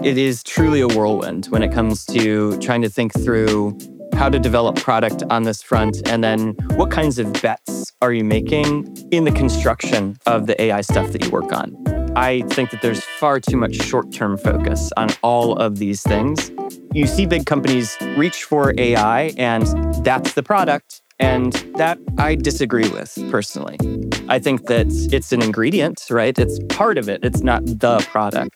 It is truly a whirlwind when it comes to trying to think through how to develop product on this front, and then what kinds of bets are you making in the construction of the AI stuff that you work on. I think that there's far too much short-term focus on all of these things. You see big companies reach for AI, and that's the product, and that I disagree with personally. I think that it's an ingredient, right? It's part of it. It's not the product.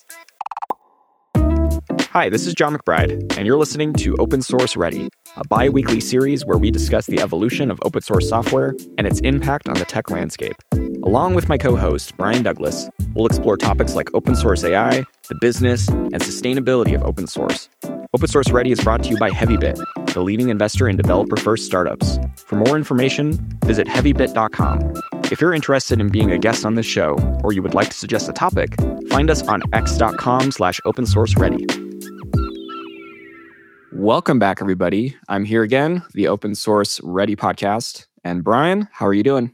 Hi, this is John McBride, and you're listening to Open Source Ready, a bi-weekly series where we discuss the evolution of open source software and its impact on the tech landscape. Along with my co-host, Brian Douglas, we'll explore topics like open source AI, the business, and sustainability of open source. Open Source Ready is brought to you by Heavybit, the leading investor in developer-first startups. For more information, visit heavybit.com. If you're interested in being a guest on this show, or you would like to suggest a topic, find us on x.com/opensourceready. Welcome back, everybody. I'm here again, the Open Source Ready podcast. And Brian, how are you doing?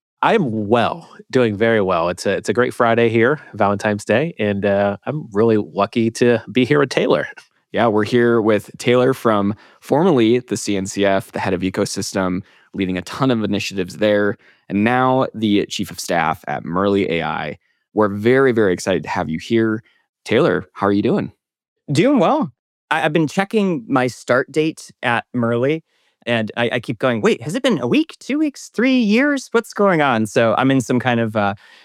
I'm well, doing very well. It's a great Friday here, Valentine's Day, and I'm really lucky to be here with Taylor. Yeah, we're here with Taylor from formerly the CNCF, the head of ecosystem, leading a ton of initiatives there, and now the chief of staff at Murley AI. We're very, very excited to have you here. Taylor, how are you doing? Doing well. I've been checking my start date at Murley, and I keep going, wait, has it been a week, 2 weeks, 3 years? What's going on? So I'm in some kind of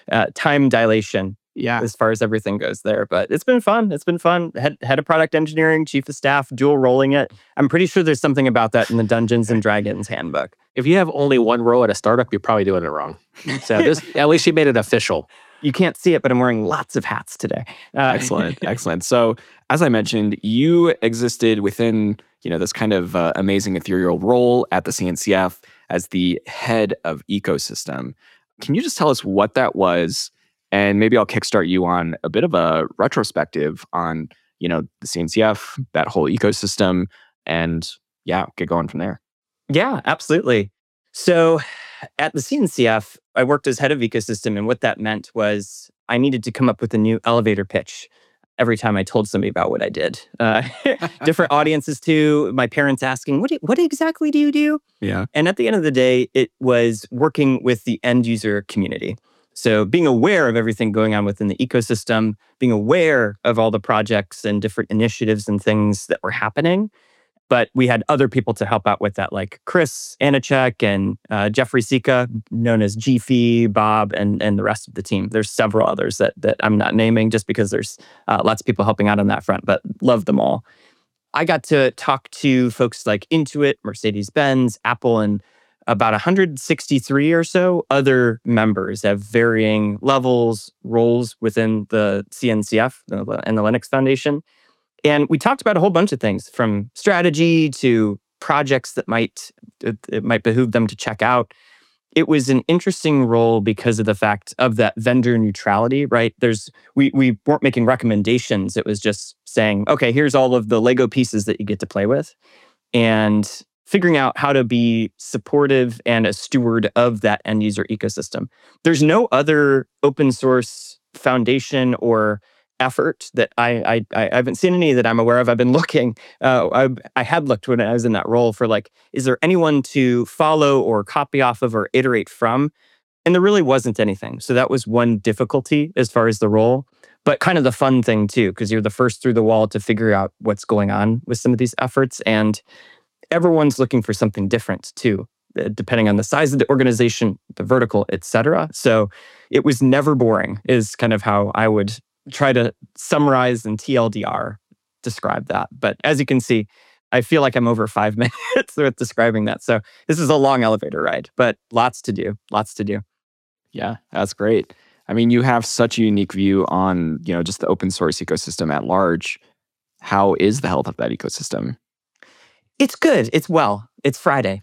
time dilation as far as everything goes there. But it's been fun. It's been fun. Head of product engineering, chief of staff, dual rolling it. I'm pretty sure there's something about that in the Dungeons and Dragons handbook. If you have only one role at a startup, you're probably doing it wrong. So at least you made it official. You can't see it, but I'm wearing lots of hats today. Excellent. So, as I mentioned, you existed within, this kind of amazing ethereal role at the CNCF as the head of ecosystem. Can you just tell us what that was? And maybe I'll kickstart you on a bit of a retrospective on, the CNCF, that whole ecosystem, and get going from there. Yeah, absolutely. So at the CNCF, I worked as head of ecosystem, and what that meant was I needed to come up with a new elevator pitch every time I told somebody about what I did. Different audiences too, my parents asking, what exactly do you do? Yeah. And at the end of the day, it was working with the end user community. So being aware of everything going on within the ecosystem, being aware of all the projects and different initiatives and things that were happening. But we had other people to help out with that, like Chris Anichek and Jeffrey Sika, known as GFE, Bob, and the rest of the team. There's several others that I'm not naming just because there's lots of people helping out on that front, but love them all. I got to talk to folks like Intuit, Mercedes-Benz, Apple, and about 163 or so other members of varying levels, roles within the CNCF and the Linux Foundation. And we talked about a whole bunch of things, from strategy to projects that it might behoove them to check out. It was an interesting role because of the fact of that vendor neutrality, right? We weren't making recommendations. It was just saying, okay, here's all of the Lego pieces that you get to play with, and figuring out how to be supportive and a steward of that end user ecosystem. There's no other open source foundation or effort that I haven't seen any that I'm aware of. I've been looking. I had looked when I was in that role for is there anyone to follow or copy off of or iterate from? And there really wasn't anything. So that was one difficulty as far as the role, but kind of the fun thing too, because you're the first through the wall to figure out what's going on with some of these efforts. And everyone's looking for something different too, depending on the size of the organization, the vertical, et cetera. So it was never boring is kind of how I would try to summarize and TLDR describe that. But as you can see, I feel like I'm over 5 minutes with describing that. So this is a long elevator ride, but lots to do. Yeah, that's great. I mean, you have such a unique view on, just the open source ecosystem at large. How is the health of that ecosystem? It's good. It's Friday.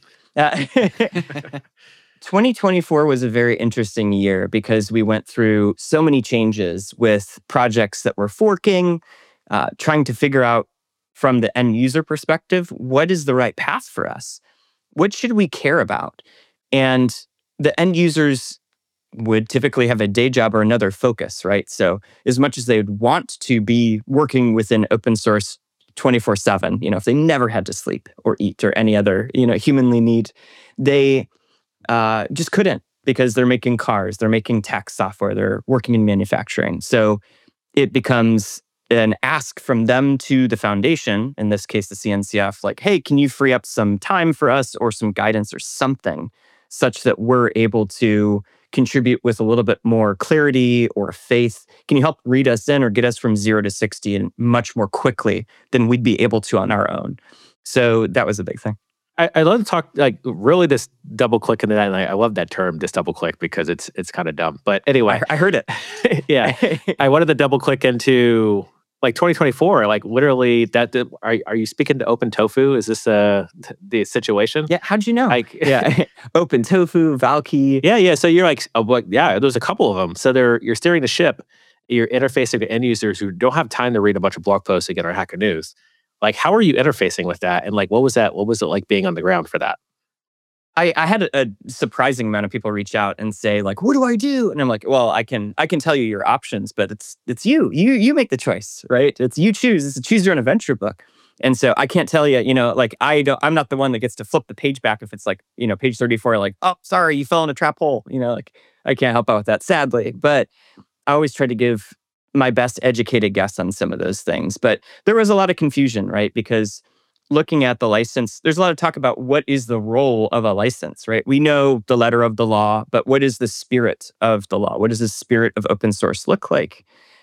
2024 was a very interesting year because we went through so many changes with projects that were forking, trying to figure out from the end user perspective, what is the right path for us? What should we care about? And the end users would typically have a day job or another focus, right? So as much as they would want to be working within open source 24/7, if they never had to sleep or eat or any other, humanly need, they just couldn't because they're making cars, they're making tech software, they're working in manufacturing. So it becomes an ask from them to the foundation, in this case, the CNCF, like, hey, can you free up some time for us or some guidance or something such that we're able to contribute with a little bit more clarity or faith? Can you help read us in or get us from 0 to 60 and much more quickly than we'd be able to on our own? So that was a big thing. I love to talk, like, really just double click into that. And I love that term, just double click, because it's kind of dumb. But anyway. I heard it. Yeah. I wanted to double click into like 2024, like literally are you speaking to Open Tofu? Is this the situation? Yeah. How'd you know? Like, yeah. Open Tofu, Valkey. Yeah. So you're like, oh, well, yeah, there's a couple of them. So you're steering the ship. You're interfacing to end users who don't have time to read a bunch of blog posts to get our Hacker News. Like, how are you interfacing with that? And like, what was it like being on the ground for that? I had a surprising amount of people reach out and say, like, what do I do? And I'm like, well, I can tell you your options, but it's you. You make the choice, right? It's you choose. It's a choose your own adventure book. And so I can't tell you, like, I'm not the one that gets to flip the page back if it's like, page 34, like, oh, sorry, you fell in a trap hole. Like, I can't help out with that, sadly. But I always try to give my best educated guess on some of those things. But there was a lot of confusion, right? Because looking at the license, there's a lot of talk about what is the role of a license, right? We know the letter of the law, but what is the spirit of the law? What does the spirit of open source look like?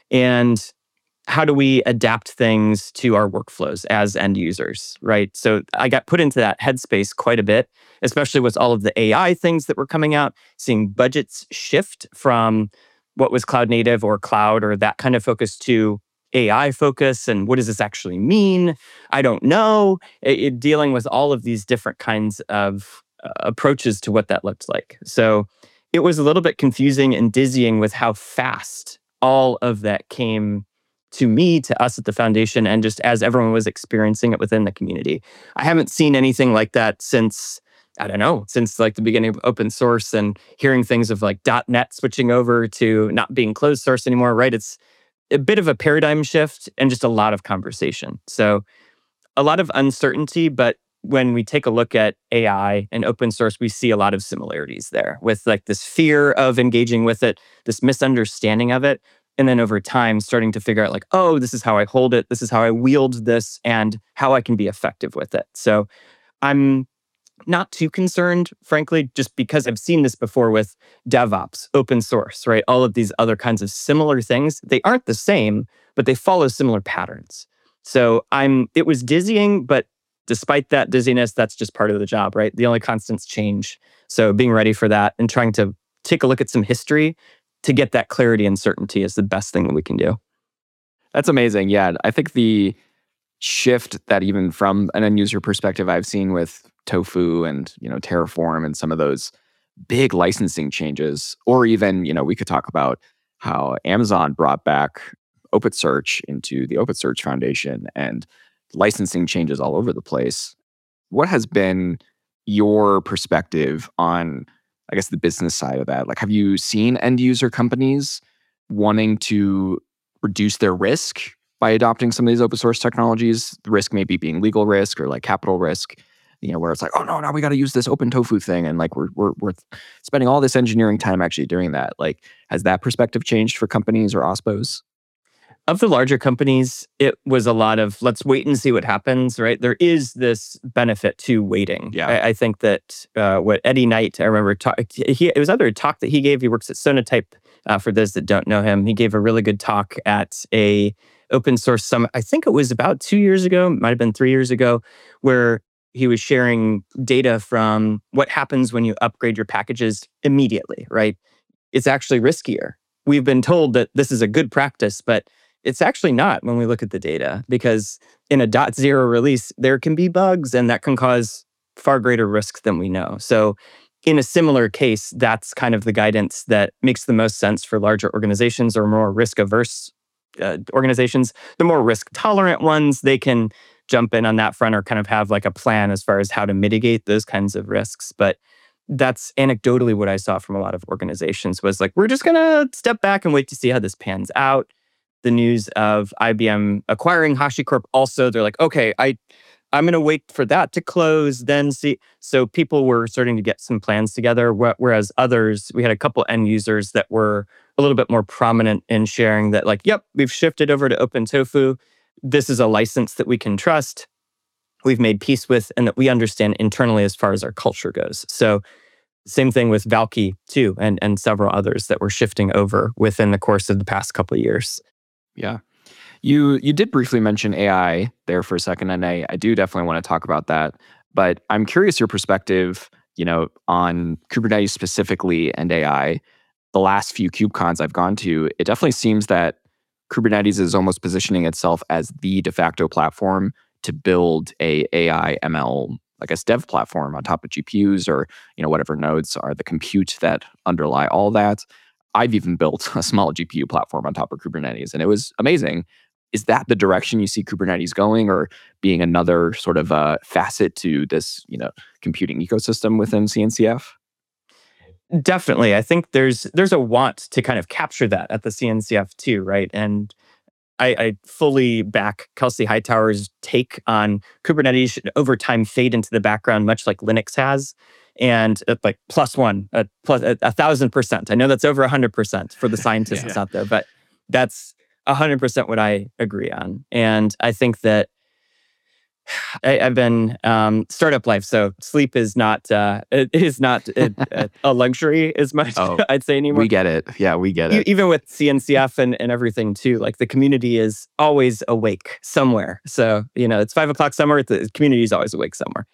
And how do we adapt things to our workflows as end users, right? So I got put into that headspace quite a bit, especially with all of the AI things that were coming out, seeing budgets shift from what was cloud native or cloud or that kind of focus to AI focus. And what does this actually mean? I don't know. Dealing with all of these different kinds of approaches to what that looked like. So it was a little bit confusing and dizzying with how fast all of that came to me, to us at the foundation, and just as everyone was experiencing it within the community. I haven't seen anything like that since like the beginning of open source, and hearing things of like .NET switching over to not being closed source anymore, right? It's a bit of a paradigm shift and just a lot of conversation. So a lot of uncertainty, but when we take a look at AI and open source, we see a lot of similarities there with like this fear of engaging with it, this misunderstanding of it, and then over time starting to figure out like, oh, this is how I hold it, this is how I wield this, and how I can be effective with it. So I'm not too concerned, frankly, just because I've seen this before with DevOps, open source, right? All of these other kinds of similar things. They aren't the same, but they follow similar patterns. So it was dizzying, but despite that dizziness, that's just part of the job, right? The only constant's change. So being ready for that and trying to take a look at some history to get that clarity and certainty is the best thing that we can do. That's amazing. Yeah, I think the shift that even from an end user perspective I've seen with Tofu and Terraform and some of those big licensing changes, or even we could talk about how Amazon brought back OpenSearch into the OpenSearch Foundation and licensing changes all over the place. What has been your perspective on, I guess, the business side of that? Like, have you seen end user companies wanting to reduce their risk by adopting some of these open source technologies? The risk maybe being legal risk or like capital risk, where it's like, oh no, now we got to use this Open Tofu thing, and like we're spending all this engineering time actually doing that. Like, has that perspective changed for companies or OSPOs? Of the larger companies, it was a lot of let's wait and see what happens, right? There is this benefit to waiting. Yeah. I think that what Eddie Knight, I remember, it was either a talk that he gave. He works at Sonatype. For those that don't know him, he gave a really good talk at a open source summit. I think it was about 2 years ago, might have been 3 years ago, where he was sharing data from what happens when you upgrade your packages immediately, right? It's actually riskier. We've been told that this is a good practice, but it's actually not when we look at the data, because in a .0 release, there can be bugs and that can cause far greater risk than we know. So in a similar case, that's kind of the guidance that makes the most sense for larger organizations or more risk-averse organizations. The more risk-tolerant ones, they can jump in on that front or kind of have like a plan as far as how to mitigate those kinds of risks. But that's anecdotally what I saw from a lot of organizations was like, we're just going to step back and wait to see how this pans out. The news of IBM acquiring HashiCorp also, they're like, okay, I'm going to wait for that to close, then see. So people were starting to get some plans together, whereas others, we had a couple end users that were a little bit more prominent in sharing that like, yep, we've shifted over to OpenTofu. This is a license that we can trust, we've made peace with, and that we understand internally as far as our culture goes. So same thing with Valkey too, and several others that were shifting over within the course of the past couple of years. Yeah. You did briefly mention AI there for a second, and I do definitely want to talk about that. But I'm curious your perspective, on Kubernetes specifically and AI. The last few KubeCons I've gone to, it definitely seems that Kubernetes is almost positioning itself as the de facto platform to build a AI ML, I guess, dev platform on top of GPUs or whatever nodes are the compute that underlie all that. I've even built a small GPU platform on top of Kubernetes, and it was amazing. Is that the direction you see Kubernetes going, or being another sort of facet to this, computing ecosystem within CNCF? Definitely. I think there's a want to kind of capture that at the CNCF too, right? And I fully back Kelsey Hightower's take on Kubernetes should over time fade into the background, much like Linux has. And like plus 1,000%. I know that's over 100% for the scientists out there, but that's 100% what I agree on. And I think that I've been startup life, so sleep is not a luxury as much. I'd say anymore. We get it. Yeah, we get it. Even with CNCF and everything too, like the community is always awake somewhere. So it's 5 o'clock somewhere. The community is always awake somewhere.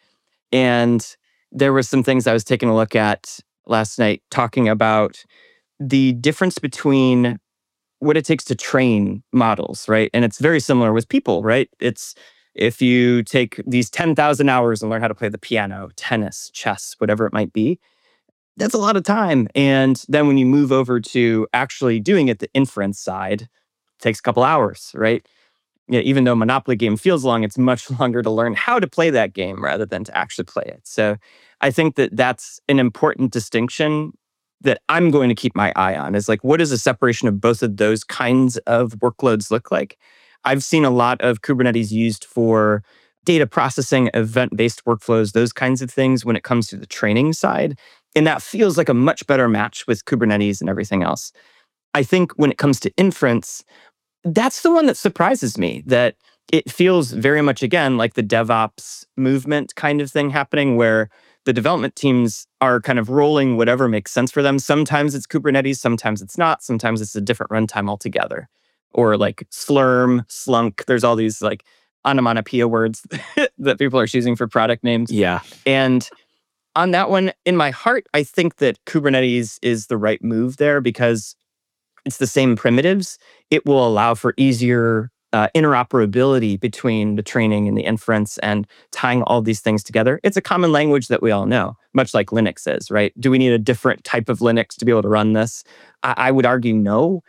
And there were some things I was taking a look at last night, talking about the difference between what it takes to train models, right? And it's very similar with people, right? It's if you take these 10,000 hours and learn how to play the piano, tennis, chess, whatever it might be, that's a lot of time. And then when you move over to actually doing it, the inference side, it takes a couple hours, right? Yeah, even though Monopoly game feels long, it's much longer to learn how to play that game rather than to actually play it. So I think that that's an important distinction that I'm going to keep my eye on, is like, what does a separation of both of those kinds of workloads look like? I've seen a lot of Kubernetes used for data processing, event-based workflows, those kinds of things when it comes to the training side. And that feels like a much better match with Kubernetes and everything else. I think when it comes to inference, that's the one that surprises me, that it feels very much, again, like the DevOps movement kind of thing happening, where the development teams are kind of rolling whatever makes sense for them. Sometimes it's Kubernetes, sometimes it's not. Sometimes it's a different runtime altogether. Or like Slurm, Slunk. There's all these like onomatopoeia words that people are choosing for product names. Yeah. And on that one, in my heart, I think that Kubernetes is the right move there because it's the same primitives. It will allow for easier interoperability between the training and the inference and tying all these things together. It's a common language that we all know, much like Linux is, right? Do we need a different type of Linux to be able to run this? I would argue no.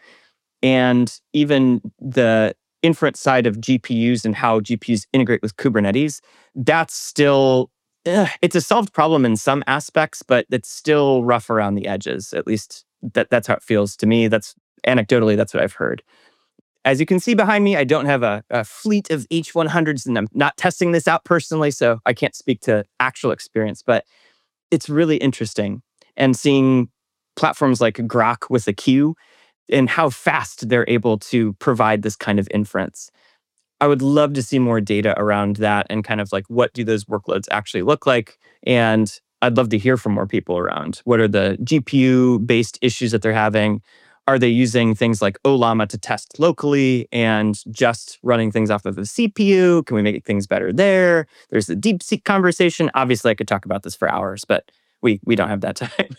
And even the inference side of GPUs and how GPUs integrate with Kubernetes, that's still, it's a solved problem in some aspects, but it's still rough around the edges. At least that's how it feels to me. That's anecdotally, that's what I've heard. As you can see behind me, I don't have a fleet of H100s, and I'm not testing this out personally, so I can't speak to actual experience, but it's really interesting. And seeing platforms like Grok with a Q and how fast they're able to provide this kind of inference. I would love to see more data around that and kind of like, what do those workloads actually look like? And I'd love to hear from more people around what are the GPU-based issues that they're having. Are they using things like Ollama to test locally and just running things off of the CPU? Can we make things better there? There's the DeepSeek conversation. Obviously, I could talk about this for hours, but we don't have that time.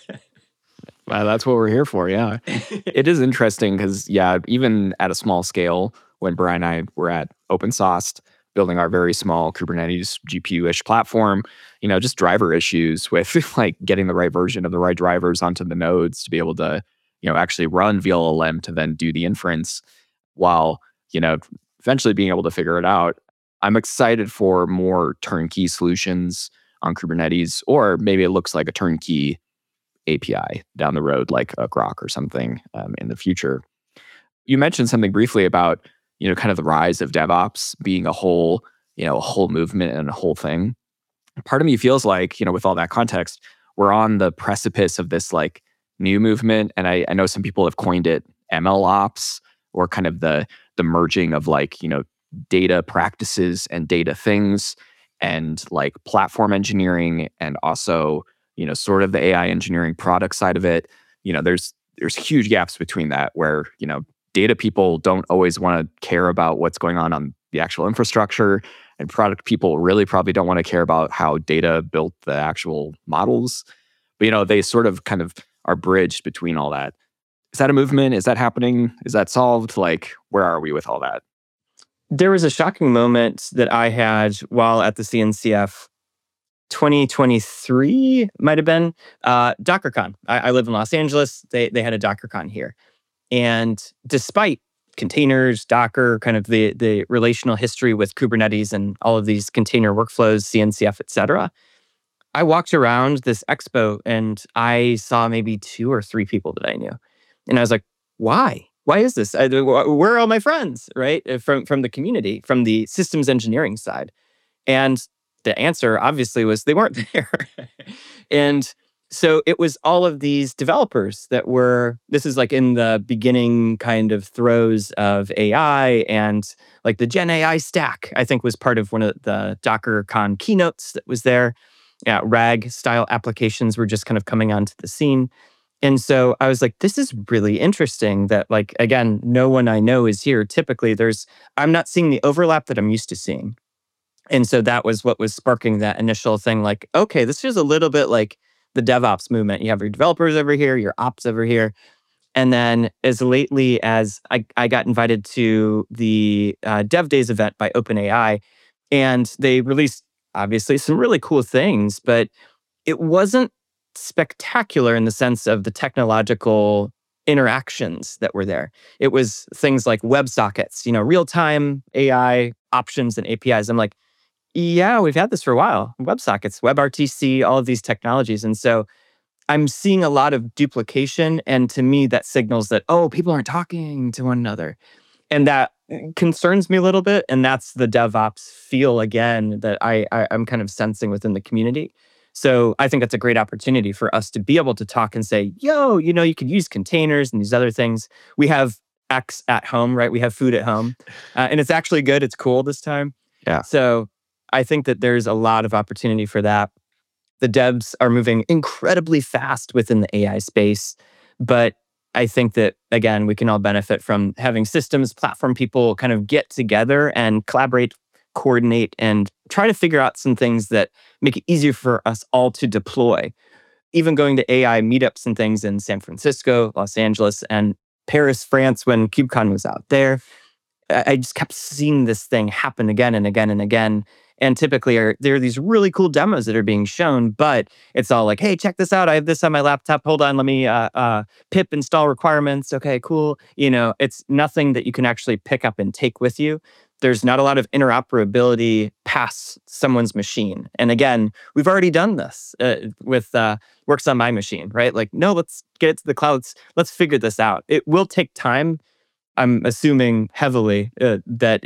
Well, that's what we're here for, yeah. It is interesting because, yeah, even at a small scale, when Brian and I were at OpenSauce, building our very small Kubernetes GPU-ish platform, just driver issues with like getting the right version of the right drivers onto the nodes to be able to actually run VLLM to then do the inference while, eventually being able to figure it out. I'm excited for more turnkey solutions on Kubernetes, or maybe it looks like a turnkey API down the road, like a Grok or something in the future. You mentioned something briefly about, kind of the rise of DevOps being a whole movement and a whole thing. Part of me feels like, with all that context, we're on the precipice of this like new movement. And I know some people have coined it ML ops, or kind of the merging of like, data practices and data things, and like platform engineering, and also, sort of the AI engineering product side of it. There's huge gaps between that where, data people don't always want to care about what's going on the actual infrastructure, and product people really probably don't want to care about how data built the actual models. But, they sort of kind of are bridged between all that. Is that a movement? Is that happening? Is that solved? Like, where are we with all that? There was a shocking moment that I had while at the CNCF. 2023 might have been DockerCon. I live in Los Angeles. They had a DockerCon here. And despite containers, Docker, kind of the relational history with Kubernetes and all of these container workflows, CNCF, et cetera, I walked around this expo and I saw maybe 2 or 3 people that I knew. And I was like, why? Why is this? Where are all my friends, right? From the community, from the systems engineering side. And the answer obviously was they weren't there. And so it was all of these developers that this is like in the beginning kind of throes of AI, and like the Gen AI stack, I think, was part of one of the DockerCon keynotes that was there. Yeah, RAG style applications were just kind of coming onto the scene. And so I was like, this is really interesting that, like, again, no one I know is here. Typically I'm not seeing the overlap that I'm used to seeing. And so that was what was sparking that initial thing, like, okay, this is a little bit like the DevOps movement. You have your developers over here, your ops over here. And then as lately as I got invited to the Dev Days event by OpenAI, and they released, obviously, some really cool things, but it wasn't spectacular in the sense of the technological interactions that were there. It was things like WebSockets, real-time AI options and APIs. I'm like, yeah, we've had this for a while. WebSockets, WebRTC, all of these technologies. And so I'm seeing a lot of duplication. And to me, that signals that, people aren't talking to one another. And that concerns me a little bit. And that's the DevOps feel, again, that I'm kind of sensing within the community. So I think that's a great opportunity for us to be able to talk and say, you could use containers and these other things. We have X at home, right? We have food at home. And it's actually good. It's cool this time. Yeah. So I think that there's a lot of opportunity for that. The devs are moving incredibly fast within the AI space. But I think that, again, we can all benefit from having systems, platform people kind of get together and collaborate, coordinate, and try to figure out some things that make it easier for us all to deploy. Even going to AI meetups and things in San Francisco, Los Angeles, and Paris, France, when KubeCon was out there, I just kept seeing this thing happen again and again and again. And typically there are these really cool demos that are being shown, but it's all like, hey, check this out. I have this on my laptop. Hold on, let me pip install requirements. Okay, cool. It's nothing that you can actually pick up and take with you. There's not a lot of interoperability past someone's machine. And again, we've already done this with Works on My Machine, right? Like, no, let's get it to the cloud. Let's figure this out. It will take time. I'm assuming heavily that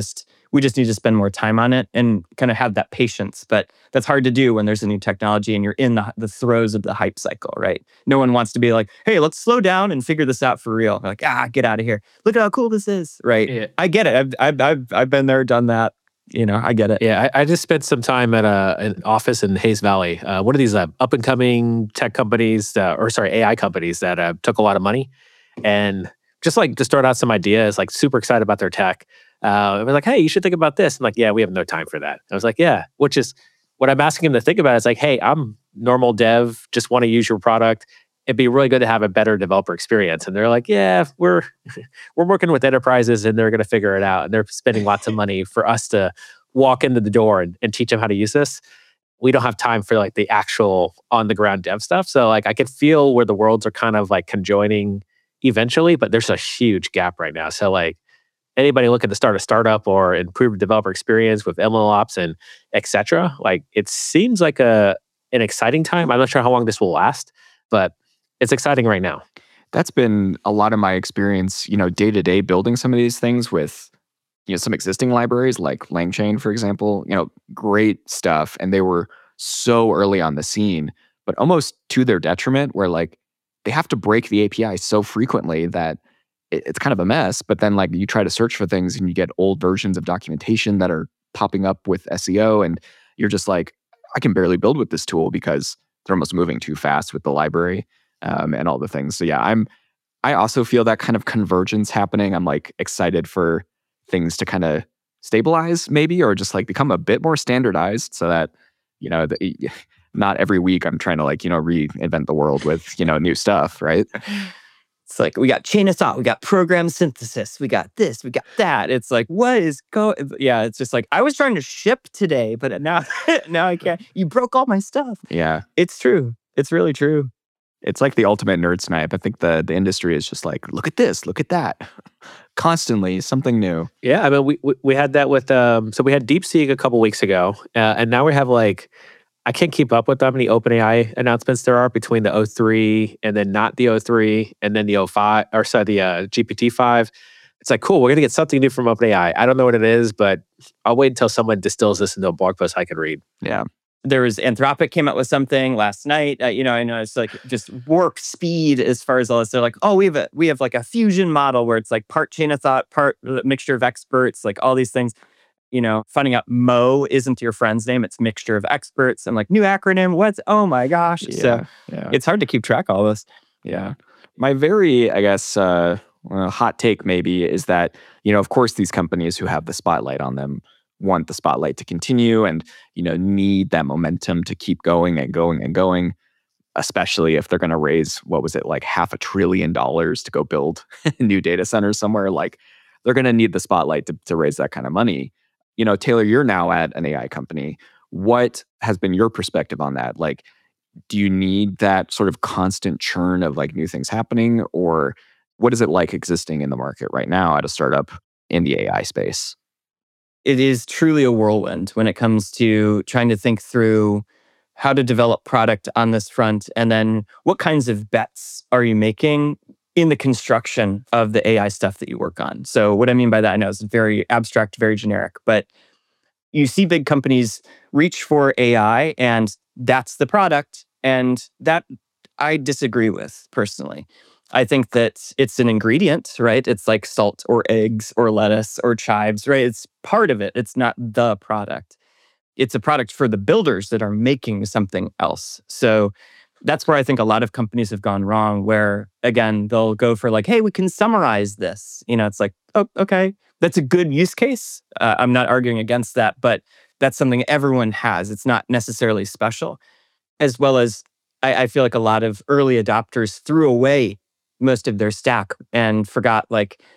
we just need to spend more time on it and kind of have that patience. But that's hard to do when there's a new technology and you're in the throes of the hype cycle, right? No one wants to be like, hey, let's slow down and figure this out for real. Like, get out of here. Look at how cool this is, right? Yeah. I get it. I've been there, done that. I get it. Yeah, I just spent some time at an office in Hayes Valley. One of these up-and-coming tech companies, AI companies that took a lot of money. And just like to start out some ideas, like super excited about their tech. I was like, hey, you should think about this. I'm like, yeah, we have no time for that. I was like, yeah, which is what I'm asking him to think about is like, hey, I'm normal dev, just want to use your product. It'd be really good to have a better developer experience. And they're like, yeah, we're working with enterprises and they're going to figure it out. And they're spending lots of money for us to walk into the door and teach them how to use this. We don't have time for like the actual on the ground dev stuff. So like I could feel where the worlds are kind of like conjoining eventually, but there's a huge gap right now. So like anybody looking to start a startup or improve developer experience with MLOps and etc. Like it seems like an exciting time. I'm not sure how long this will last, but it's exciting right now. That's been a lot of my experience, day to day building some of these things with, some existing libraries like LangChain, for example, great stuff. And they were so early on the scene, but almost to their detriment where like they have to break the API so frequently that it's kind of a mess. But then like you try to search for things and you get old versions of documentation that are popping up with SEO. And you're just like, I can barely build with this tool because they're almost moving too fast with the library and all the things. So yeah, I also feel that kind of convergence happening. I'm like excited for things to kind of stabilize maybe, or just like become a bit more standardized so that, not every week I'm trying to like, reinvent the world with, new stuff, right? It's like, we got chain of thought, we got program synthesis, we got this, we got that. It's like, what is Yeah, it's just like, I was trying to ship today, but now I can't. You broke all my stuff. Yeah. It's true. It's really true. It's like the ultimate nerd snipe. I think the industry is just like, look at this, look at that. Constantly something new. Yeah, I mean, we had that with, so we had DeepSeek a couple weeks ago, and now we have like, I can't keep up with how many OpenAI announcements there are between the O3 and then not the O3 and then the O5, or sorry, the GPT-5. It's like, cool, we're going to get something new from OpenAI. I don't know what it is, but I'll wait until someone distills this into a blog post I can read. Yeah. There was Anthropic came out with something last night. I know it's like just warp speed as far as all this. They're like, oh, we have like a fusion model where it's like part chain of thought, part mixture of experts, like all these things. Finding out Mo isn't your friend's name; it's mixture of experts. I'm like, new acronym. What's? Oh my gosh! Yeah, it's hard to keep track of all this. Yeah, my very, I guess, hot take maybe is that of course these companies who have the spotlight on them want the spotlight to continue and, need that momentum to keep going and going and going, especially if they're going to raise, what was it, like $500 billion to go build new data centers somewhere. Like they're going to need the spotlight to raise that kind of money. Taylor, you're now at an AI company. What has been your perspective on that? Like, do you need that sort of constant churn of like new things happening, or what is it like existing in the market right now at a startup in the AI space? It is truly a whirlwind when it comes to trying to think through how to develop product on this front, and then what kinds of bets are you making in the construction of the AI stuff that you work on. So what I mean by that, I know it's very abstract, very generic, but you see big companies reach for AI and that's the product, and that I disagree with personally. I think that it's an ingredient, right? It's like salt or eggs or lettuce or chives, right? It's part of it. It's not the product. It's a product for the builders that are making something else. So that's where I think a lot of companies have gone wrong, where, again, they'll go for like, hey, we can summarize this. It's like, oh, okay, that's a good use case. I'm not arguing against that, but that's something everyone has. It's not necessarily special. As well as I feel like a lot of early adopters threw away most of their stack and forgot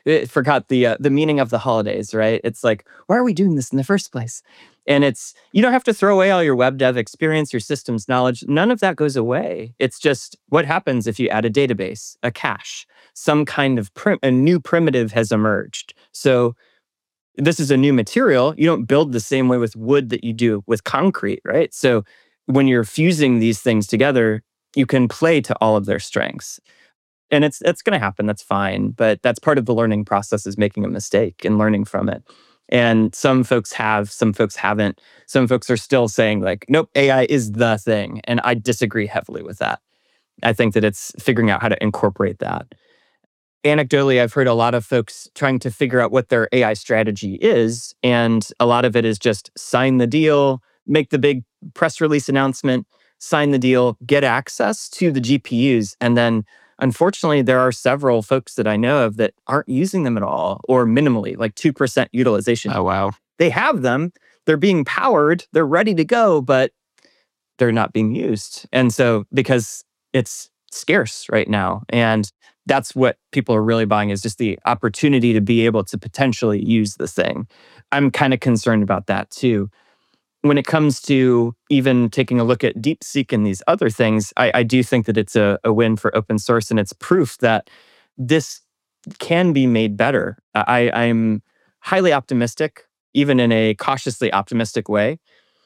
the meaning of the holidays, right? It's like, why are we doing this in the first place? And you don't have to throw away all your web dev experience, your systems knowledge. None of that goes away. It's just what happens if you add a database, a cache, some kind of a new primitive has emerged. So this is a new material. You don't build the same way with wood that you do with concrete, right? So when you're fusing these things together, you can play to all of their strengths. And it's going to happen. That's fine. But that's part of the learning process, is making a mistake and learning from it. And some folks have, some folks haven't. Some folks are still saying like, nope, AI is the thing. And I disagree heavily with that. I think that it's figuring out how to incorporate that. Anecdotally, I've heard a lot of folks trying to figure out what their AI strategy is. And a lot of it is just sign the deal, make the big press release announcement, sign the deal, get access to the GPUs, and then unfortunately, there are several folks that I know of that aren't using them at all, or minimally, like 2% utilization. Oh, wow. They have them, they're being powered, they're ready to go, but they're not being used. And so, because it's scarce right now, and that's what people are really buying, is just the opportunity to be able to potentially use this thing. I'm kind of concerned about that too. When it comes to even taking a look at DeepSeek and these other things, I do think that it's a win for open source, and it's proof that this can be made better. I'm highly optimistic, even in a cautiously optimistic way,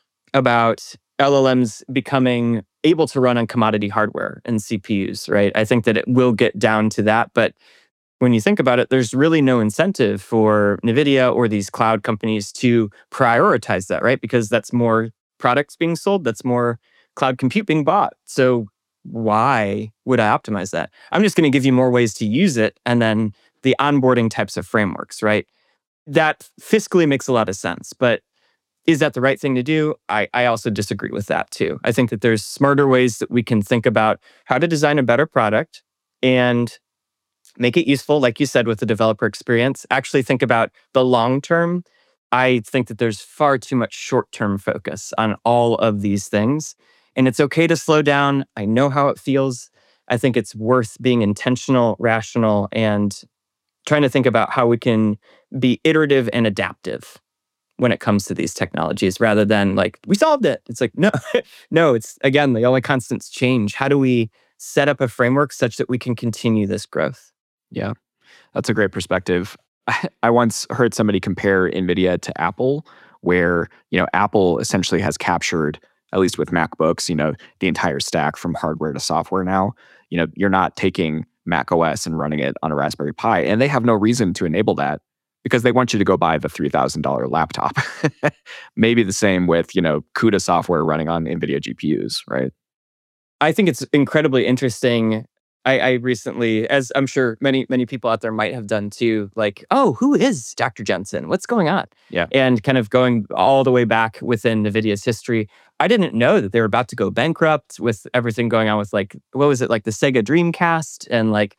about LLMs becoming able to run on commodity hardware and CPUs, right? I think that it will get down to that. But when you think about it, there's really no incentive for NVIDIA or these cloud companies to prioritize that, right? Because that's more products being sold, that's more cloud compute being bought. So why would I optimize that? I'm just going to give you more ways to use it and then the onboarding types of frameworks, right? That fiscally makes a lot of sense, but is that the right thing to do? I also disagree with that too. I think that there's smarter ways that we can think about how to design a better product and make it useful, like you said, with the developer experience. Actually think about the long term. I think that there's far too much short-term focus on all of these things. And it's okay to slow down. I know how it feels. I think it's worth being intentional, rational, and trying to think about how we can be iterative and adaptive when it comes to these technologies, rather than like, we solved it. It's like, no, no, it's again, the only constant's change. How do we set up a framework such that we can continue this growth? Yeah, that's a great perspective. I once heard somebody compare NVIDIA to Apple, where, Apple essentially has captured, at least with MacBooks, the entire stack from hardware to software now. You're not taking Mac OS and running it on a Raspberry Pi, and they have no reason to enable that because they want you to go buy the $3,000 laptop. Maybe the same with, CUDA software running on NVIDIA GPUs, right? I think it's incredibly interesting. I recently, as I'm sure many people out there might have done too, like, oh, who is Dr. Jensen? What's going on? Yeah. And kind of going all the way back within NVIDIA's history. I didn't know that they were about to go bankrupt with everything going on with like, what was it, like the Sega Dreamcast and like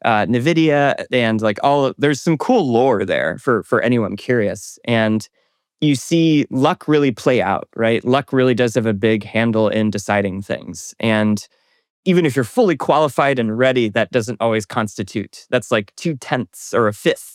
NVIDIA and like there's some cool lore there for anyone curious. And you see luck really play out, right? Luck really does have a big handle in deciding things. And even if you're fully qualified and ready, that doesn't always constitute. That's like 2/10 or a fifth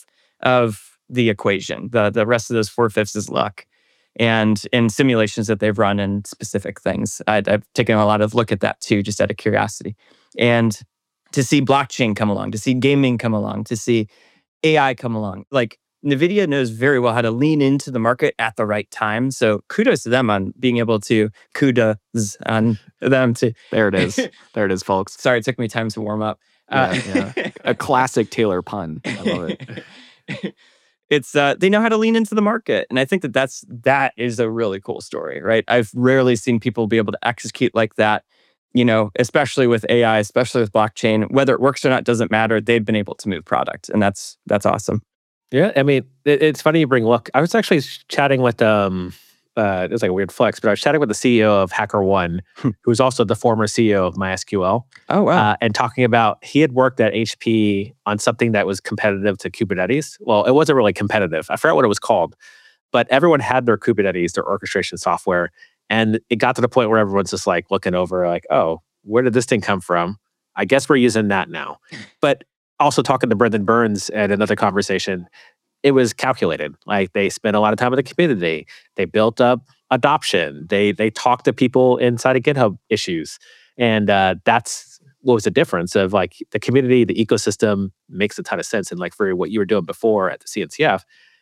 of the equation. The rest of those 4/5 is luck. And in simulations that they've run in specific things, I've taken a lot of look at that too, just out of curiosity. And to see blockchain come along, to see gaming come along, to see AI come along, like NVIDIA knows very well how to lean into the market at the right time. So kudos to them on being able to kudos on them to. There it is. There it is, folks. Sorry, it took me time to warm up. Yeah. A classic Taylor pun. I love it. It's they know how to lean into the market. And I think that is a really cool story, right? I've rarely seen people be able to execute like that, especially with AI, especially with blockchain. Whether it works or not doesn't matter. They've been able to move product. And that's awesome. Yeah, I mean, it's funny you bring luck. I was actually chatting with, it was like a weird flex, but I was chatting with the CEO of HackerOne, who was also the former CEO of MySQL. Oh, wow. And talking about, he had worked at HP on something that was competitive to Kubernetes. Well, it wasn't really competitive. I forgot what it was called, but everyone had their Kubernetes, their orchestration software. And it got to the point where everyone's just like looking over like, oh, where did this thing come from? I guess we're using that now. But also talking to Brendan Burns at another conversation, it was calculated. Like they spent a lot of time with the community. They built up adoption. They talked to people inside of GitHub issues. And that's what was the difference of like the community, the ecosystem makes a ton of sense. And like for what you were doing before at the CNCF,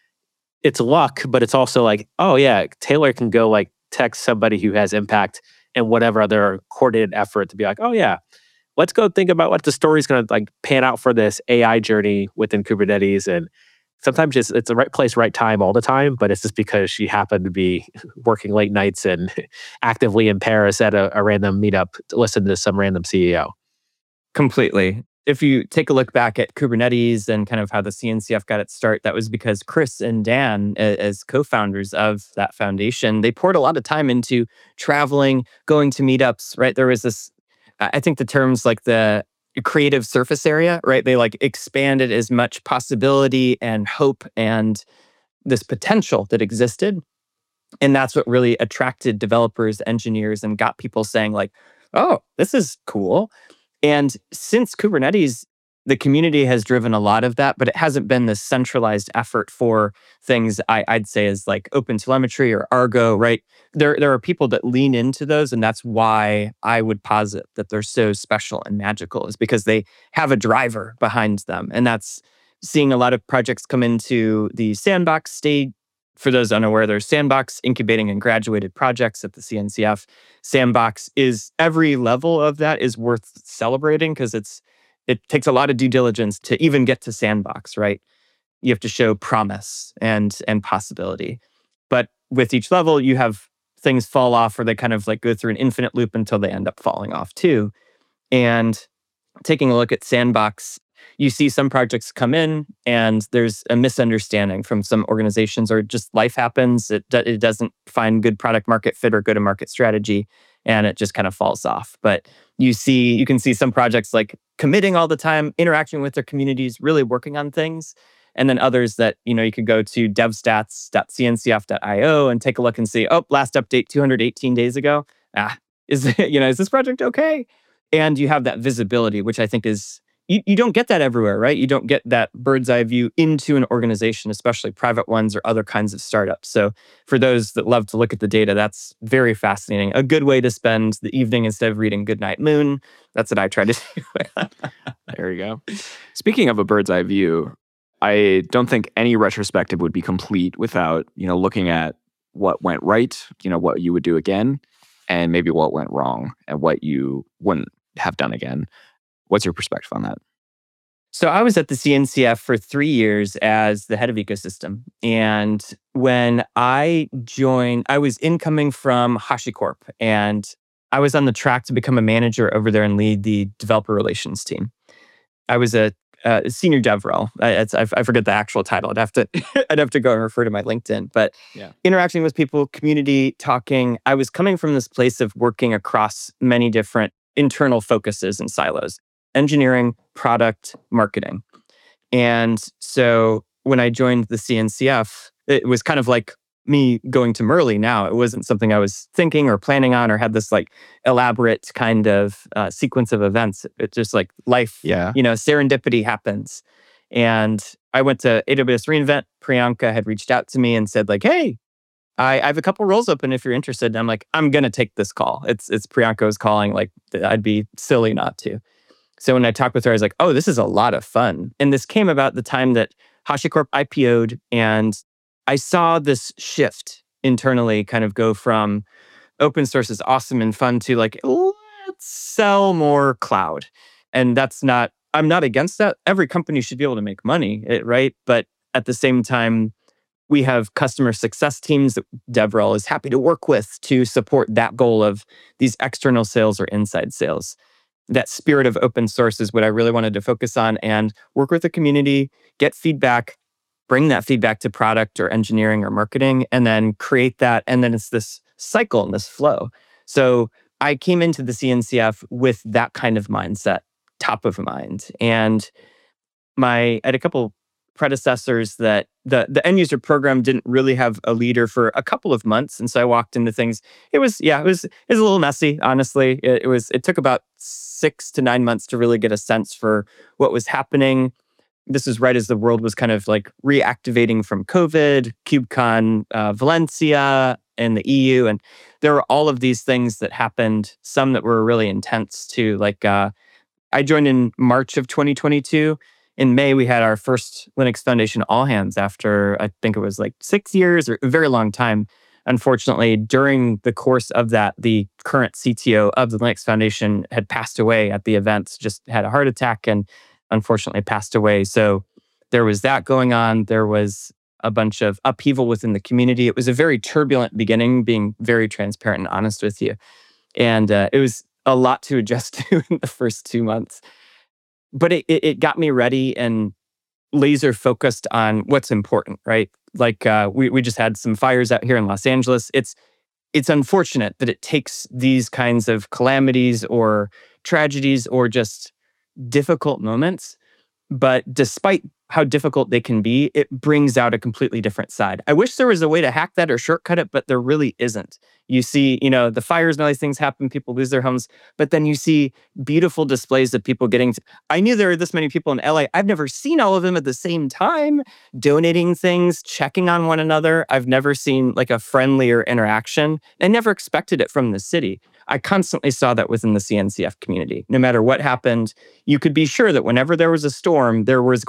it's luck, but it's also like, oh yeah, Taylor can go like text somebody who has impact and whatever other coordinated effort to be like, oh yeah, let's go think about what the story's going to like pan out for this AI journey within Kubernetes. And sometimes it's the right place, right time all the time, but it's just because she happened to be working late nights and actively in Paris at a random meetup to listen to some random CEO. Completely. If you take a look back at Kubernetes and kind of how the CNCF got its start, that was because Chris and Dan, as co-founders of that foundation, they poured a lot of time into traveling, going to meetups, right? There was this, I think the terms like the creative surface area, right? They like expanded as much possibility and hope and this potential that existed. And that's what really attracted developers, engineers, and got people saying like, oh, this is cool. And since Kubernetes, the community has driven a lot of that, but it hasn't been this centralized effort for things I'd say is like OpenTelemetry or Argo, right? There are people that lean into those, and that's why I would posit that they're so special and magical, is because they have a driver behind them. And that's seeing a lot of projects come into the sandbox stage. For those unaware, there's sandbox, incubating, and graduated projects at the CNCF. Sandbox is every level of that is worth celebrating because it takes a lot of due diligence to even get to sandbox, right? You have to show promise and possibility. But with each level, you have things fall off or they kind of like go through an infinite loop until they end up falling off too. And taking a look at sandbox, you see some projects come in and there's a misunderstanding from some organizations or just life happens. It doesn't find good product market fit or go-to-market strategy, and it just kind of falls off. But you can see some projects like committing all the time, interacting with their communities, really working on things. And then others that, you could go to devstats.cncf.io and take a look and see, oh, last update 218 days ago. Is this project okay? And you have that visibility, which I think is, you don't get that everywhere, right? You don't get that bird's eye view into an organization, especially private ones or other kinds of startups. So for those that love to look at the data, that's very fascinating. A good way to spend the evening instead of reading Goodnight Moon. That's what I try to do. There you go. Speaking of a bird's eye view, I don't think any retrospective would be complete without, looking at what went right, what you would do again, and maybe what went wrong and what you wouldn't have done again. What's your perspective on that? So I was at the CNCF for 3 years as the head of ecosystem. And when I joined, I was incoming from HashiCorp, and I was on the track to become a manager over there and lead the developer relations team. I was a senior dev role. I forget the actual title. I'd have to go and refer to my LinkedIn. But interacting with people, community, talking. I was coming from this place of working across many different internal focuses and silos: engineering, product, marketing. And so when I joined the CNCF, it was kind of like me going to Merly now. It wasn't something I was thinking or planning on or had this like elaborate kind of sequence of events. It's just like life, serendipity happens. And I went to AWS reInvent. Priyanka had reached out to me and said like, hey, I have a couple roles open if you're interested. And I'm like, I'm going to take this call. It's Priyanka's calling. Like, I'd be silly not to. So when I talked with her, I was like, oh, this is a lot of fun. And this came about the time that HashiCorp IPO'd, and I saw this shift internally kind of go from open source is awesome and fun to like, let's sell more cloud. And I'm not against that. Every company should be able to make money, right? But at the same time, we have customer success teams that DevRel is happy to work with to support that goal of these external sales or inside sales. That spirit of open source is what I really wanted to focus on and work with the community, get feedback, bring that feedback to product or engineering or marketing, and then create that. And then it's this cycle and this flow. So I came into the CNCF with that kind of mindset, top of mind. And I had a couple predecessors that the end user program didn't really have a leader for a couple of months. And so I walked into things. It was a little messy, honestly. It took about 6 to 9 months to really get a sense for what was happening. This is right as the world was kind of like reactivating from COVID, KubeCon, Valencia, and the EU. And there were all of these things that happened, some that were really intense too. Like I joined in March of 2022. In May, we had our first Linux Foundation all hands after, I think it was like 6 years or a very long time. Unfortunately, during the course of that, the current CTO of the Linux Foundation had passed away at the event, just had a heart attack and unfortunately passed away. So there was that going on. There was a bunch of upheaval within the community. It was a very turbulent beginning, being very transparent and honest with you. And it was a lot to adjust to in the first 2 months. But it got me ready and laser focused on what's important, right? Like we just had some fires out here in Los Angeles. It's unfortunate that it takes these kinds of calamities or tragedies or just difficult moments. But despite how difficult they can be, it brings out a completely different side. I wish there was a way to hack that or shortcut it, but there really isn't. You see, the fires and all these things happen, people lose their homes, but then you see beautiful displays of people I knew there were this many people in LA. I've never seen all of them at the same time, donating things, checking on one another. I've never seen like a friendlier interaction. I never expected it from the city. I constantly saw that within the CNCF community. No matter what happened, you could be sure that whenever there was a storm, there was going to be a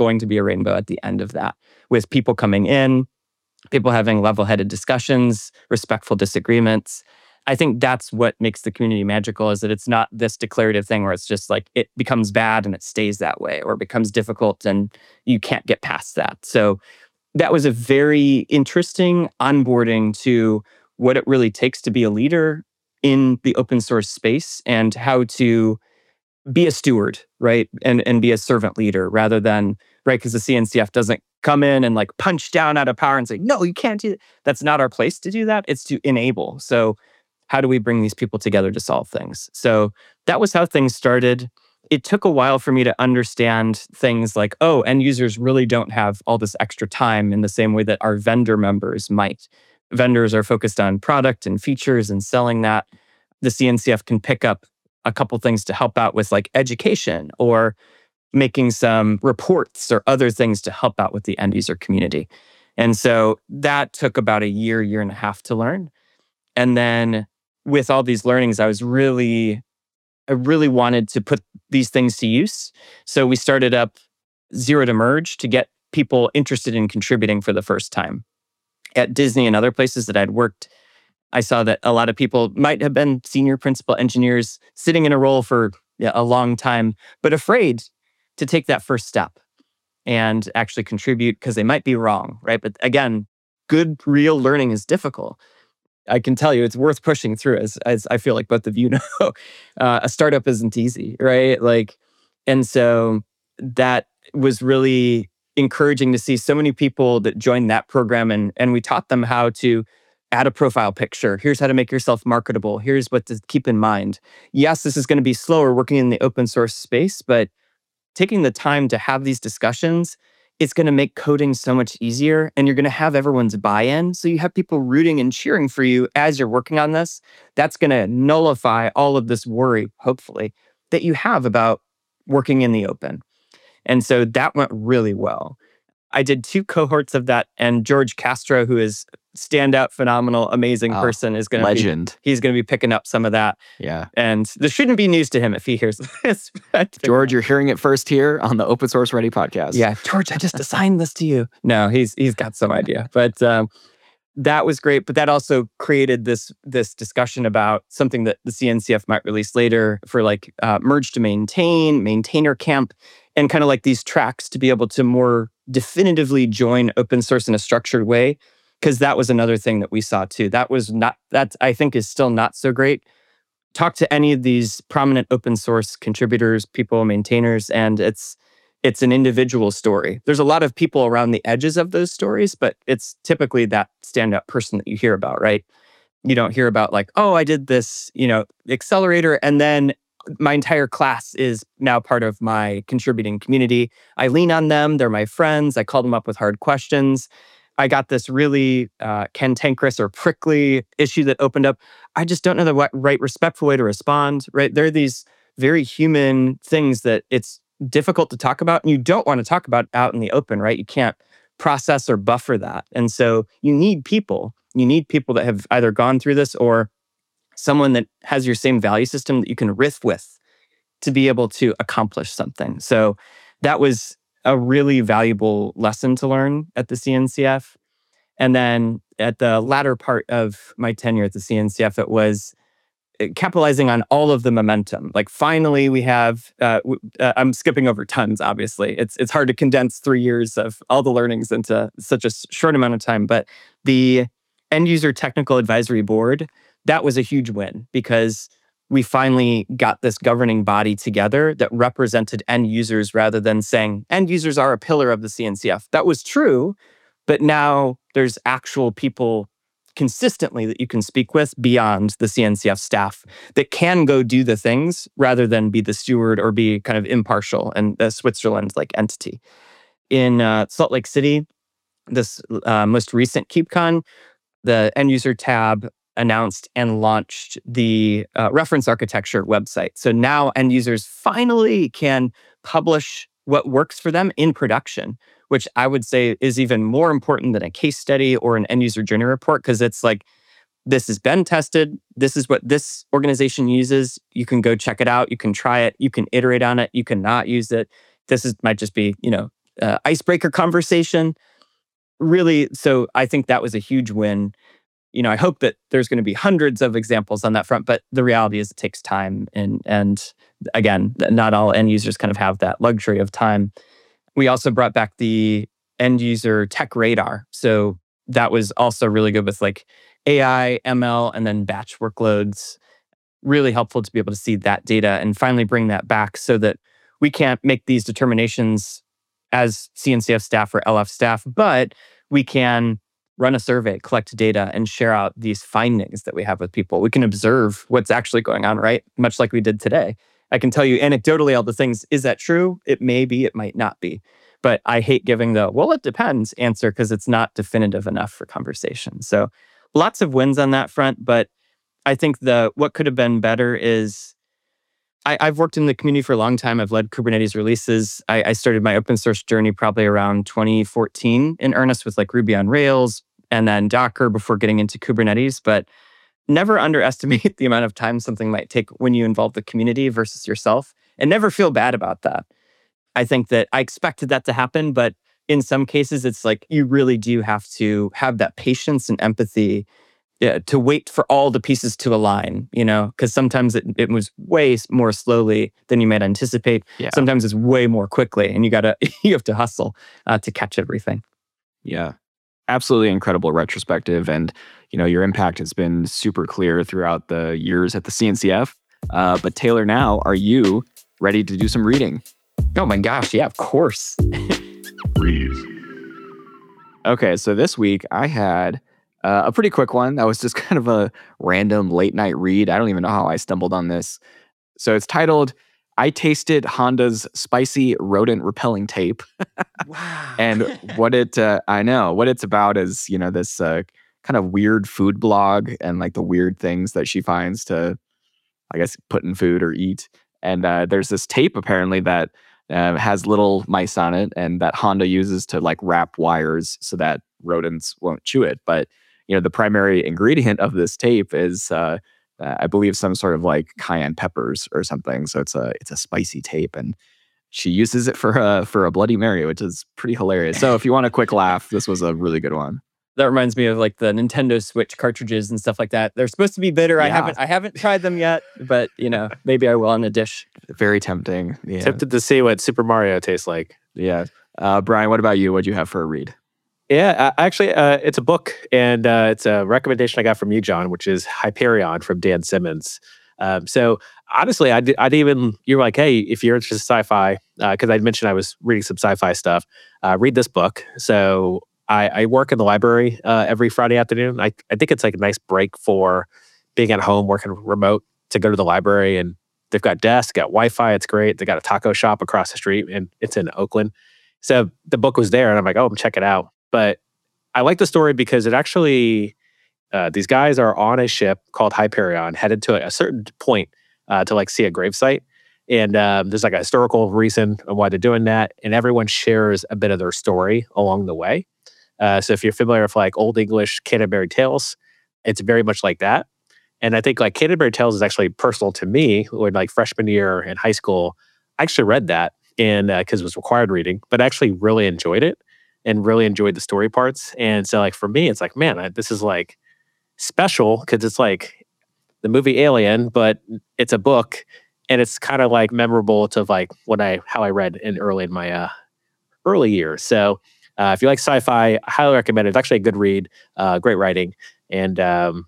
rainbow at the end of that, with people coming in, people having level-headed discussions, respectful disagreements. I think that's what makes the community magical, is that it's not this declarative thing where it's just like it becomes bad and it stays that way, or becomes difficult and you can't get past that. So that was a very interesting onboarding to what it really takes to be a leader in the open source space, and how to be a steward, right? And be a servant leader rather than, right? Because the CNCF doesn't come in and like punch down out of power and say, no, you can't do that. That's not our place to do that. It's to enable. So how do we bring these people together to solve things? So that was how things started. It took a while for me to understand things like, oh, end users really don't have all this extra time in the same way that our vendor members might. Vendors are focused on product and features and selling that. The CNCF can pick up a couple things to help out with like education or making some reports or other things to help out with the end user community. And so that took about a year and a half to learn. And then with all these learnings, I really wanted to put these things to use. So we started up Zero to Merge to get people interested in contributing for the first time. At Disney and other places that I'd worked, I saw that a lot of people might have been senior principal engineers sitting in a role for a long time, but afraid to take that first step and actually contribute because they might be wrong, right? But again, good, real learning is difficult. I can tell you it's worth pushing through, as I feel like both of you know. A startup isn't easy, right? And so that was really encouraging to see so many people that joined that program, and we taught them how to add a profile picture. Here's how to make yourself marketable. Here's what to keep in mind. Yes, this is going to be slower working in the open source space, but taking the time to have these discussions, it's going to make coding so much easier, and you're going to have everyone's buy-in. So you have people rooting and cheering for you as you're working on this. That's going to nullify all of this worry, hopefully, that you have about working in the open. And so that went really well. I did 2 cohorts of that, and George Castro, who is standout, phenomenal, amazing person, is going to legend. He's going to be picking up some of that. Yeah. And this shouldn't be news to him if he hears this. George, you're hearing it first here on the Open Source Ready podcast. Yeah, George, I just assigned this to you. No, he's got some idea. But that was great. But that also created this discussion about something that the CNCF might release later for like Merge to Maintain, Maintainer Camp, and kind of like these tracks to be able to more definitively join open source in a structured way. Because that was another thing that we saw too. That I think is still not so great. Talk to any of these prominent open source contributors, people, maintainers, and it's an individual story. There's a lot of people around the edges of those stories, but it's typically that standout person that you hear about, right? You don't hear about like, oh, I did this, accelerator, and then my entire class is now part of my contributing community. I lean on them. They're my friends. I call them up with hard questions. I got this really cantankerous or prickly issue that opened up. I just don't know the right respectful way to respond, right? There are these very human things that it's difficult to talk about, and you don't want to talk about out in the open, right? You can't process or buffer that. And so you need people. You need people that have either gone through this or someone that has your same value system that you can riff with to be able to accomplish something. So that was a really valuable lesson to learn at the CNCF. And then at the latter part of my tenure at the CNCF, it was capitalizing on all of the momentum. Like finally we have, I'm skipping over tons, obviously. It's hard to condense 3 years of all the learnings into such a short amount of time. But the End User Technical Advisory Board, that was a huge win because we finally got this governing body together that represented end users rather than saying end users are a pillar of the CNCF. That was true, but now there's actual people consistently that you can speak with beyond the CNCF staff that can go do the things rather than be the steward or be kind of impartial and a Switzerland-like entity. In Salt Lake City, this most recent KubeCon, the end user tab announced and launched the reference architecture website. So now end users finally can publish what works for them in production, which I would say is even more important than a case study or an end user journey report, because it's like, this has been tested. This is what this organization uses. You can go check it out. You can try it. You can iterate on it. You can not use it. Might just be, icebreaker conversation. Really, so I think that was a huge win. I hope that there's going to be hundreds of examples on that front, but the reality is it takes time. And again, not all end users kind of have that luxury of time. We also brought back the end user tech radar. So that was also really good with like AI, ML, and then batch workloads. Really helpful to be able to see that data and finally bring that back so that we can't make these determinations as CNCF staff or LF staff, but we can run a survey, collect data, and share out these findings that we have with people. We can observe what's actually going on, right? Much like we did today. I can tell you anecdotally all the things. Is that true? It may be, it might not be. But I hate giving the, well, it depends answer because it's not definitive enough for conversation. So lots of wins on that front. But I think what could have been better is I've worked in the community for a long time. I've led Kubernetes releases. I started my open source journey probably around 2014 in earnest with like Ruby on Rails and then Docker before getting into Kubernetes. But never underestimate the amount of time something might take when you involve the community versus yourself, and never feel bad about that. I think that I expected that to happen, but in some cases, it's like you really do have to have that patience and empathy to wait for all the pieces to align, because sometimes it moves way more slowly than you might anticipate. Yeah. Sometimes it's way more quickly, and you have to hustle to catch everything. Yeah. Absolutely incredible retrospective. And, your impact has been super clear throughout the years at the CNCF. But Taylor, now, are you ready to do some reading? Oh my gosh, yeah, of course. Read. Okay, so this week I had a pretty quick one. That was just kind of a random late night read. I don't even know how I stumbled on this. So it's titled, I Tasted Honda's Spicy Rodent Repelling Tape. Wow. And what it's about is, this kind of weird food blog and like the weird things that she finds to, I guess, put in food or eat. And there's this tape apparently that has little mice on it and that Honda uses to like wrap wires so that rodents won't chew it. But, the primary ingredient of this tape is, I believe, some sort of like cayenne peppers or something. So it's a spicy tape, and she uses it for a Bloody Mary, which is pretty hilarious. So if you want a quick laugh, this was a really good one. That reminds me of like the Nintendo Switch cartridges and stuff like that. They're supposed to be bitter. Yeah. I haven't tried them yet, but maybe I will on a dish. Very tempting. Yeah. Tempted to see what Super Mario tastes like. Yeah. Brian, what about you? What'd you have for a read? Yeah, actually, it's a book, and it's a recommendation I got from you, John, which is Hyperion from Dan Simmons. So honestly, you were like, hey, if you're interested in sci-fi, because I mentioned I was reading some sci-fi stuff, read this book. So I work in the library every Friday afternoon. I think it's like a nice break for being at home, working remote, to go to the library, and they've got desks, got Wi-Fi. It's great. They got a taco shop across the street, and it's in Oakland. So the book was there, and I'm like, oh, check it out. But I like the story because it actually, these guys are on a ship called Hyperion, headed to a certain point to like see a gravesite. And there's like a historical reason of why they're doing that. And everyone shares a bit of their story along the way. So if you're familiar with like Old English Canterbury Tales, it's very much like that. And I think like Canterbury Tales is actually personal to me. When like freshman year in high school, I actually read that and because it was required reading, but I actually really enjoyed it and really enjoyed the story parts. And so like for me, it's like, man, this is like special because it's like the movie Alien, but it's a book and it's kind of like memorable to like how I read in my early years. So if you like sci-fi, I highly recommend it. It's actually a good read, great writing. And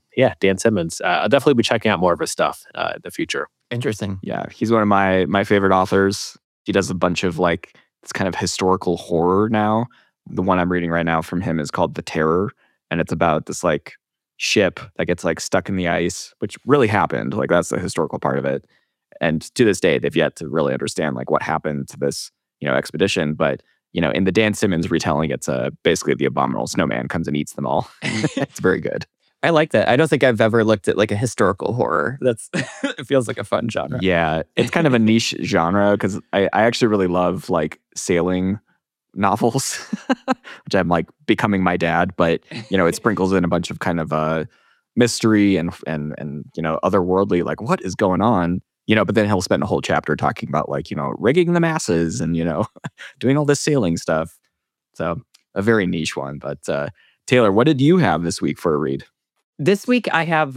Dan Simmons. I'll definitely be checking out more of his stuff in the future. Interesting. Yeah, he's one of my favorite authors. He does a bunch of like this kind of historical horror now. The one I'm reading right now from him is called The Terror, and it's about this like ship that gets like stuck in the ice, which really happened. Like that's the historical part of it. And to this day, they've yet to really understand like what happened to this, expedition. But in the Dan Simmons retelling, it's basically the abominable snowman comes and eats them all. It's very good. I like that. I don't think I've ever looked at like a historical horror. It feels like a fun genre. Yeah, it's kind of a niche genre because I actually really love like sailing novels, which I'm like becoming my dad. But it sprinkles in a bunch of kind of mystery and otherworldly, like what is going on but then he'll spend a whole chapter talking about like, rigging the masses and, doing all this sailing stuff. So a very niche one. But Taylor, what did you have this week for a read? This week I have,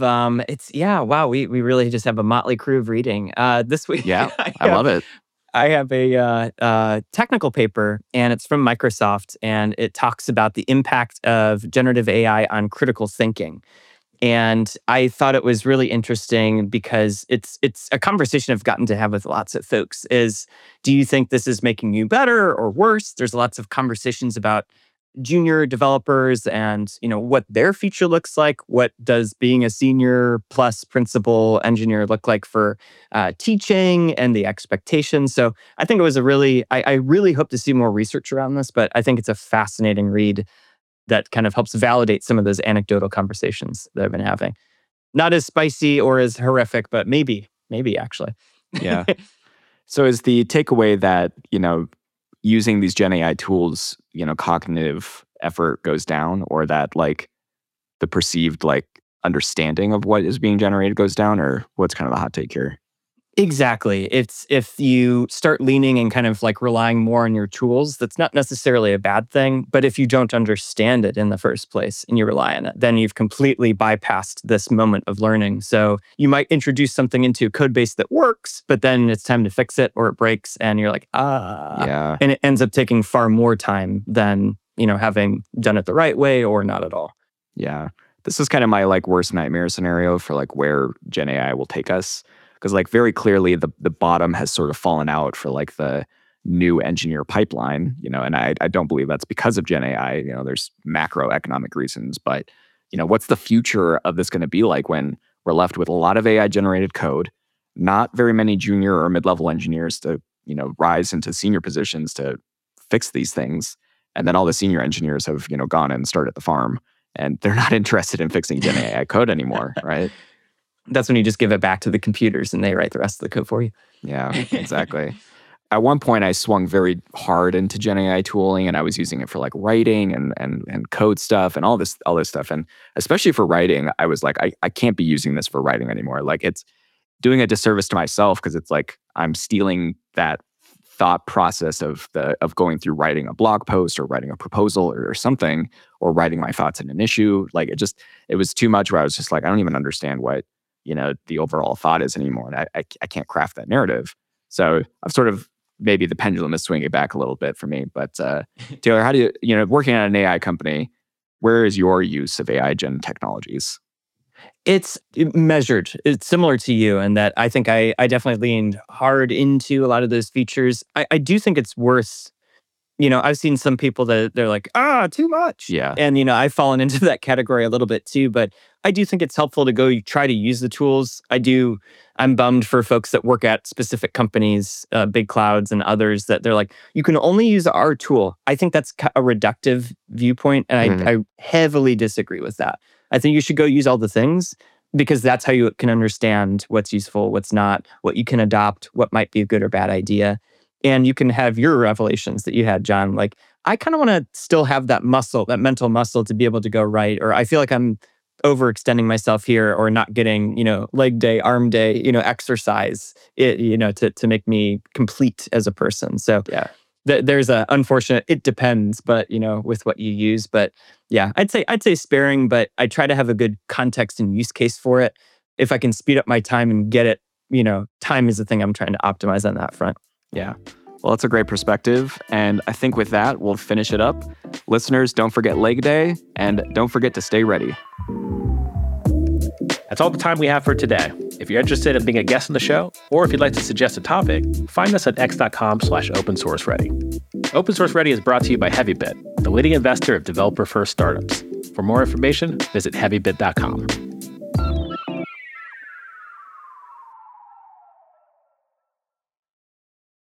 we really just have a motley crew of reading. This week. Yeah, I love it. I have a technical paper, and it's from Microsoft, and it talks about the impact of generative AI on critical thinking. And I thought it was really interesting because it's a conversation I've gotten to have with lots of folks is, do you think this is making you better or worse? There's lots of conversations about junior developers and, what their future looks like. What does being a senior plus principal engineer look like for teaching and the expectations? So I think it was I really hope to see more research around this, but I think it's a fascinating read that kind of helps validate some of those anecdotal conversations that I've been having. Not as spicy or as horrific, but maybe actually. Yeah. So is the takeaway that, using these Gen AI tools, cognitive effort goes down, or that like the perceived like understanding of what is being generated goes down, or what's kind of the hot take here? Exactly. It's if you start leaning and kind of like relying more on your tools, that's not necessarily a bad thing. But if you don't understand it in the first place and you rely on it, then you've completely bypassed this moment of learning. So you might introduce something into a code base that works, but then it's time to fix it or it breaks and you're like, Yeah. And it ends up taking far more time than, having done it the right way or not at all. Yeah. This is kind of my like worst nightmare scenario for like where Gen AI will take us. Because like very clearly the bottom has sort of fallen out for like the new engineer pipeline, and I don't believe that's because of Gen AI. There's macroeconomic reasons, but what's the future of this going to be like when we're left with a lot of AI generated code, not very many junior or mid-level engineers to, rise into senior positions to fix these things. And then all the senior engineers have, gone and started the farm and they're not interested in fixing Gen AI code anymore, right? That's when you just give it back to the computers and they write the rest of the code for you. Yeah, exactly. At one point, I swung very hard into Gen AI tooling, and I was using it for like writing and code stuff and all this stuff. And especially for writing, I was like, I can't be using this for writing anymore. Like it's doing a disservice to myself because it's like I'm stealing that thought process of going through writing a blog post or writing a proposal or something, or writing my thoughts in an issue. Like it was too much where I was just like, I don't even understand what the overall thought is anymore. And I can't craft that narrative. So I've sort of, maybe the pendulum is swinging back a little bit for me. But Taylor, how do you, working at an AI company, where is your use of AI gen technologies? It's measured. It's similar to you in that I think I definitely leaned hard into a lot of those features. I do think it's worth, I've seen some people that they're like, too much. Yeah. And, I've fallen into that category a little bit too, but I do think it's helpful to go try to use the tools. I'm bummed for folks that work at specific companies, big clouds and others, that they're like, you can only use our tool. I think that's a reductive viewpoint. And I heavily disagree with that. I think you should go use all the things because that's how you can understand what's useful, what's not, what you can adopt, what might be a good or bad idea. And you can have your revelations that you had, John. Like, I kind of want to still have that muscle, that mental muscle to be able to go right. Or I feel like I'm overextending myself here or not getting, leg day, arm day, exercise, to make me complete as a person. So yeah, there's a unfortunate, it depends, but, with what you use. But yeah, I'd say sparing, but I try to have a good context and use case for it. If I can speed up my time and get it, time is the thing I'm trying to optimize on that front. Yeah. Well, that's a great perspective. And I think with that, we'll finish it up. Listeners, don't forget leg day and don't forget to stay ready. That's all the time we have for today. If you're interested in being a guest on the show, or if you'd like to suggest a topic, find us at x.com/opensourceready. Open Source Ready is brought to you by HeavyBit, the leading investor of developer-first startups. For more information, visit heavybit.com.